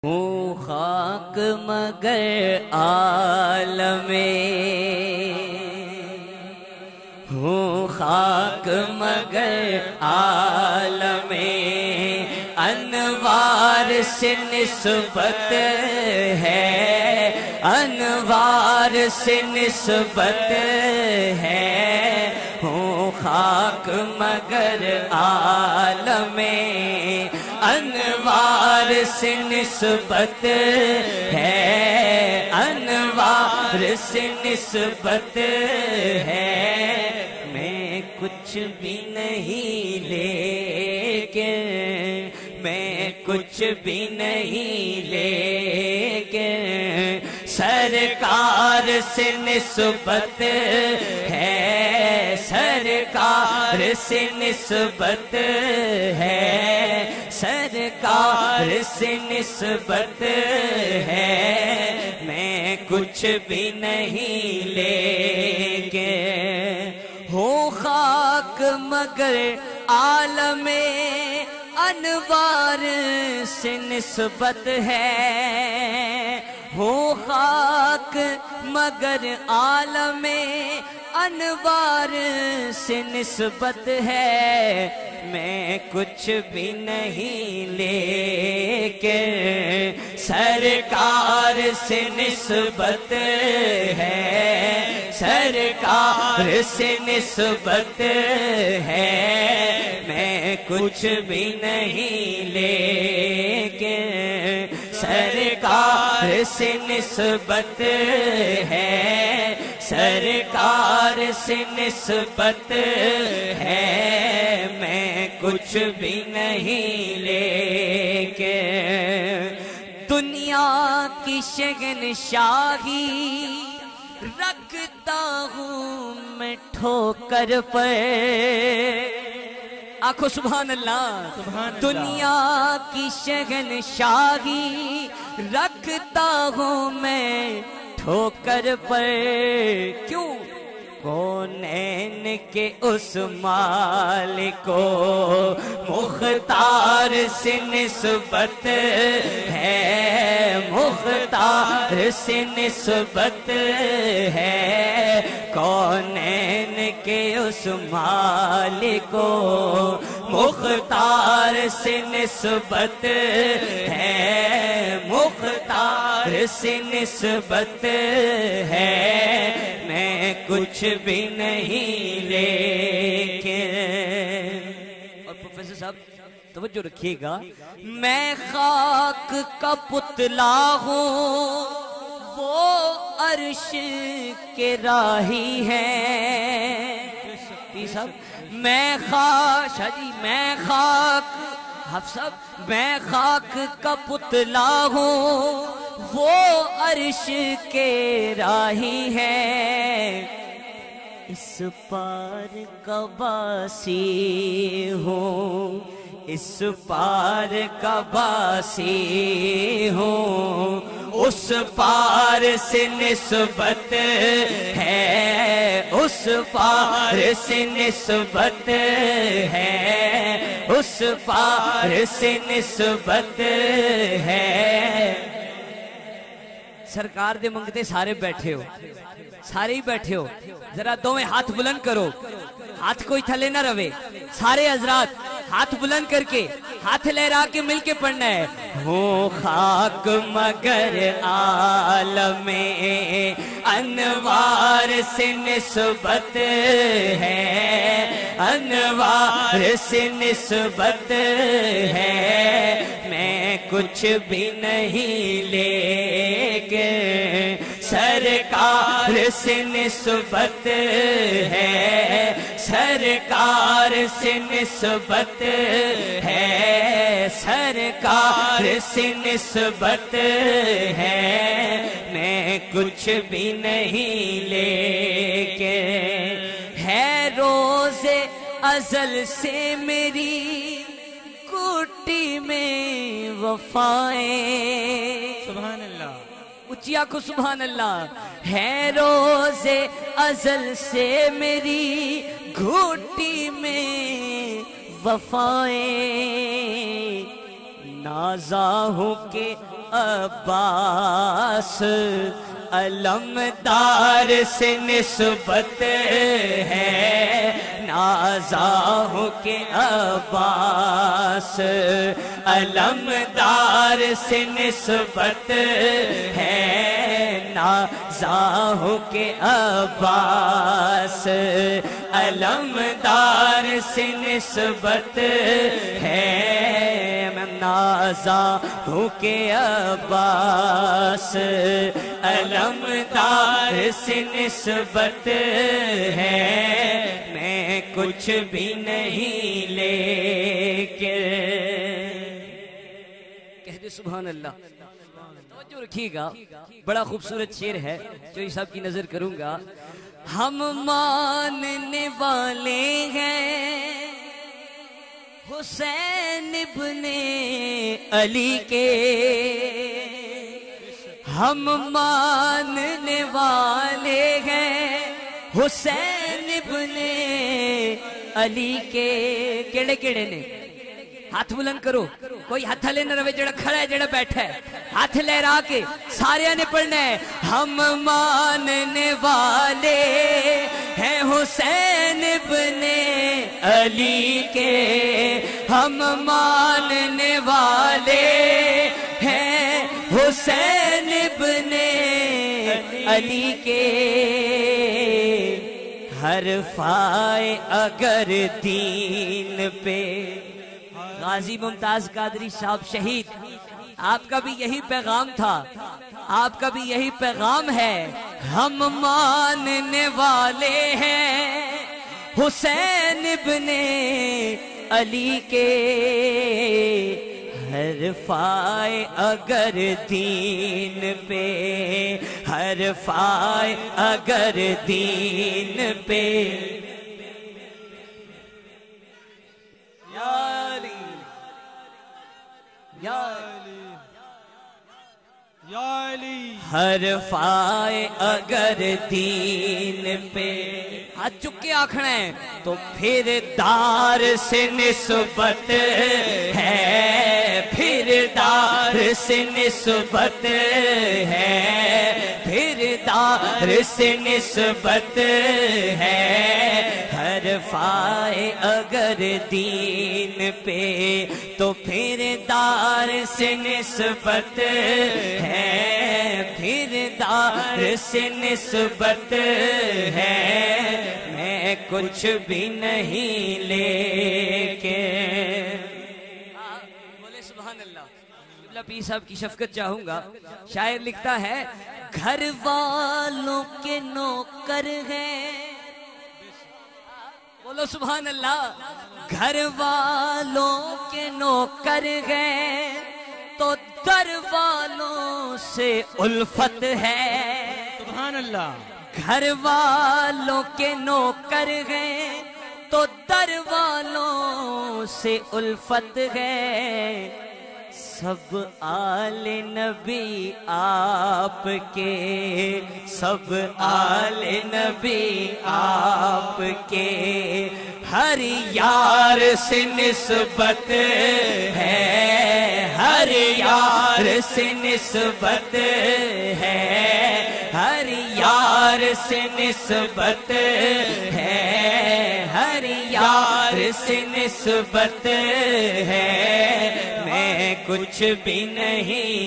ہوں خاک مگر عالم ہوں خاک مگر عالم انوار سے نسبت ہے انوار سے نسبت ہے ہوں خاک مگر عالم انوار سے نسبت ہے انوار سے نسبت ہے میں کچھ بھی نہیں لیکن میں کچھ بھی نہیں لیکن سرکار سے نسبت ہے سرکار سے نسبت ہے سرکار سے نسبت ہے میں کچھ بھی نہیں لیکن ہوں خاک مگر عالم انوار سے نسبت ہے ہوں خاک مگر عالم انوار سے نسبت ہے میں کچھ بھی نہیں لیکن سرکار سے نسبت ہے سرکار سے نسبت ہے میں کچھ بھی نہیں لیکن سرکار سے نسبت ہے سرکار سے نسبت ہے میں کچھ بھی نہیں لیکن دنیا کی شہنشاہی رکھتا ہوں میں ٹھوکر پر آنکھو سبحان اللہ دنیا کی شہنشاہی رکھتا ہوں میں ٹھوکر پر کیوں کونین کے اس مالک کو مختار سے نسبت ہے مختار سے نسبت ہے کونین کے اس مالک کو مختار سے نسبت ہے مختار سے نسبت ہے میں کچھ بھی نہیں لیکن اور پروفیسر صاحب توجہ رکھیے گا میں خاک کا پتلا ہوں وہ عرش کے راہی ہیں میں خاک حفصہ میں خاک کا پتلا ہوں وہ عرش کے راہی ہے اس پار کا باسی ہوں اس پار کا باسی ہوں اس پار سے نسبت ہے اس پار سے نسبت ہے اس پار سے نسبت ہے سرکار دے منگتے سارے بیٹھے ہو سارے ہی بیٹھے ہو ذرا دو ہاتھ بلند کرو ہاتھ کوئی تھلے نہ روے سارے حضرات ہاتھ بلند کر کے ہاتھ لہرا کے مل کے پڑھنا ہے ہوں خاک مگر عالم انوار سے نسبت ہے انوار سے نسبت ہے میں کچھ بھی نہیں لیکن سرکار سے نسبت ہے سرکار سے نسبت ہے سرکار سے نسبت ہے میں کچھ بھی نہیں لیکن ہے روز ازل سے میری کوٹی میں وفائیں سبحان اللہ اچیا کو سبحان اللہ ہے روز ازل سے میری گھوٹی میں وفائیں نازا ہوں کہ عباس علمدار سے نسبت ہے نازا ہوں کے عباس علمدار سے نسبت ہے نازا ہوں کے عباس علمدار سے نسبت ہے نازا ہوں کے عباس علمدار سے نسبت ہے میں کچھ بھی نہیں لیکن کہہ دے سبحان اللہ توجہ رکھیے گا بڑا خوبصورت شعر ہے جو صاحب کی نظر کروں گا ہم ماننے والے ہیں حسین ابن علی کے ہم ماننے والے ہیں حسین ابن علی کے کیڑے کیڑے نے ہاتھ بلند کرو کوئی ہاتھ لے نہ روے جڑا کھڑا ہے جڑا بیٹھا ہے ہاتھ لہرا کے سارے نے پڑھنا ہے ہم ماننے والے ہیں حسین ابن علی کے ہم ماننے والے ہیں حسین ابن علی کے حرفائے اگر دین پہ غازی ممتاز قادری صاحب شہید آپ کا بھی یہی پیغام تھا آپ کا بھی یہی پیغام ہے ہم ماننے والے ہیں حسین ابن علی کے حرفائے اگر دین پہ حرفائے اگر دین پہ یا علی یا علی یا علی حرفائے اگر دین پہ ہاتھ چک کے آکھنا ہے تو پھر دار سے نسبت ہے پھر دار سے نسبت ہے پھر دار سے نسبت ہے حرفائے اگر دین پہ تو پھر دار سے نسبت ہے پھر دار سے نسبت ہے میں کچھ بھی نہیں لیکن بولے سبحان اللہ قبلہ پیر صاحب کی شفقت چاہوں گا شاعر لکھتا ہے گھر والوں کے نوکر ہیں بولو سبحان اللہ گھر والوں کے نوکر ہیں تو در والوں سے الفت ہے سبحان اللہ گھر والوں کے نوکر ہیں تو در والوں سے الفت ہے سب آل نبی آپ کے سب آل نبی آپ کے ہر یار سے نسبت ہے ہر یار سے نسبت ہے ہر یار سے نسبت ہے ہر یار سے نسبت ہے میں کچھ بھی نہیں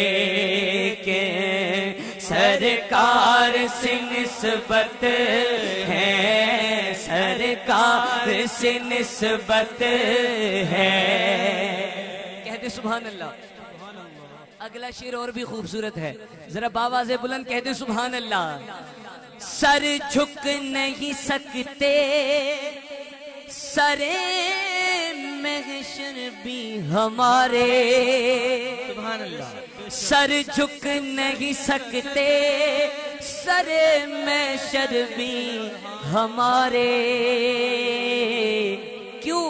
لیکن سرکار سے نسبت ہے سرکار سے نسبت ہے کہتے سبحان اللہ اگلا شعر اور بھی خوبصورت ہے ذرا باواز بلند کہتے سبحان اللہ سر جھک نہیں سکتے سر محشر بھی ہمارے سبحان اللہ سر جھک نہیں سکتے سر محشر بھی ہمارے کیوں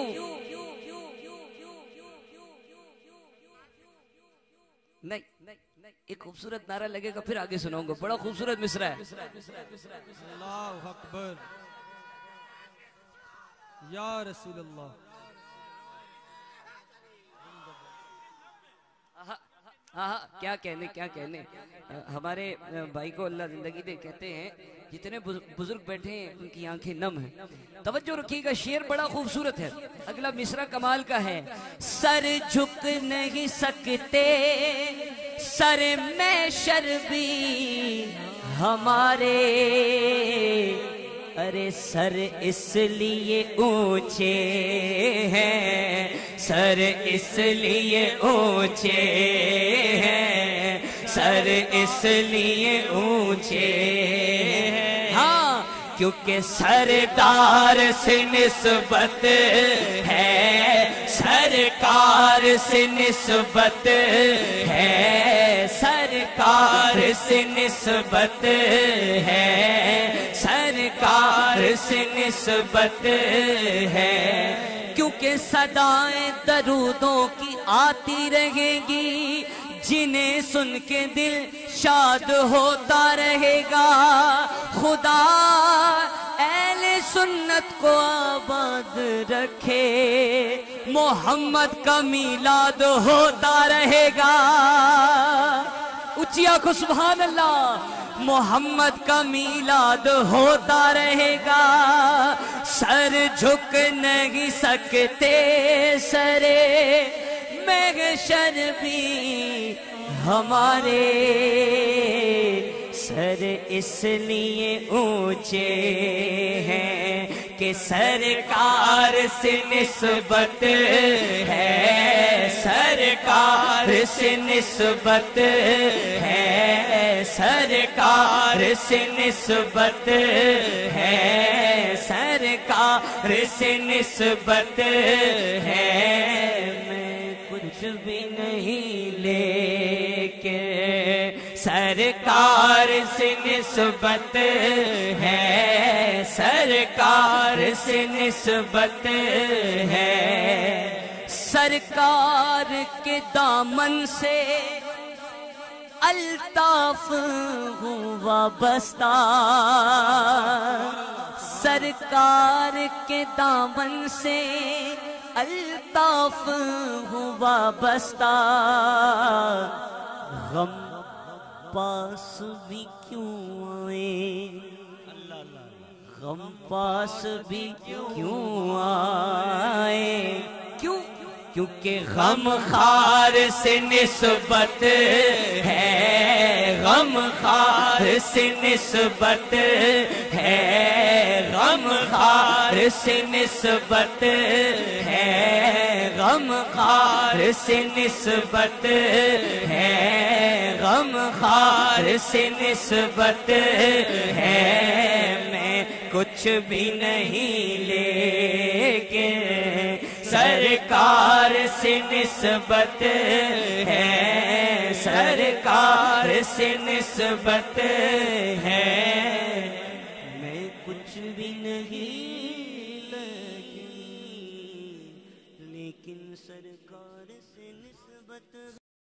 نہیں ایک خوبصورت نعرہ لگے گا پھر آگے سناؤں گا بڑا خوبصورت مصرع ہے اللہ اکبر یا رسول اللہ ہاں کیا کہنے ہمارے بھائی کو اللہ زندگی دے، کہتے ہیں جتنے بزرگ بیٹھے ہیں ان کی آنکھیں نم ہیں۔ توجہ رکھیے گا، شعر بڑا خوبصورت ہے، اگلا مصرع کمال کا ہے۔ سر جھک نہیں سکتے سر میں شربی ہمارے، ارے سر اس لیے اونچے ہیں، سر اس لیے اونچے ہیں، سر اس لیے اونچے ہیں، ہاں کیونکہ سردار سے نسبت ہے، سرکار سے نسبت ہے، سرکار سے نسبت ہے، سرکار سے نسبت ہے، کیونکہ صدائیں درودوں کی آتی رہیں گی، جنہیں سن کے دل شاد ہوتا رہے گا، خدا اہل سنت کو آباد رکھے، محمد کا میلاد ہوتا رہے گا، اچھی آنکھوں سبحان اللہ، محمد کا میلاد ہوتا رہے گا، سر جھک نہیں سکتے سرے محشر بھی ہمارے، سر اس لیے اونچے ہیں کہ سرکار سے نسبت ہے، سرکار سے نسبت ہے، سرکار سے نسبت ہے، سرکار سے نسبت ہے، میں کچھ بھی نہیں لے کے سرکار سے نسبت ہے، سرکار سے نسبت ہے، سرکار کے دامن سے الطاف ہوں وابستہ، سرکار کے دامن سے الطاف ہوں وابستہ، غم پاس بھی کیوں آئے، غم پاس بھی کیوں آئے، کیونکہ غم خار سے نسبت ہے، غم خار سے نسبت ہے، غم خار سے نسبت ہے، غم خار سے نسبت ہے، غم خار سے نسبت ہے، میں کچھ بھی نہیں لے کے سرکار سے نسبت ہے، سرکار سے نسبت ہے، میں کچھ بھی نہیں لگی لیکن سرکار سے نسبت